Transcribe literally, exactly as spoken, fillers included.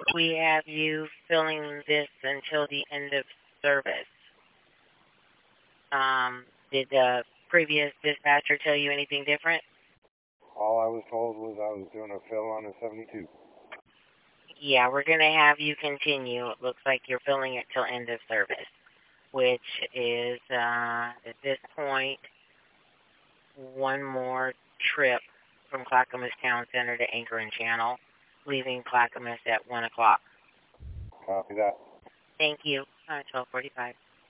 We have you filling this until the end of service. Um, did the previous dispatcher tell you anything different? All I was told was I was doing a fill on a seventy-two. Yeah, we're going to have you continue. It looks like you're filling it till end of service, which is, uh, at this point, one more trip from Clackamas Town Center to Anchor and Channel, leaving Clackamas at one o'clock. Copy that. Thank you. All right, twelve forty-five.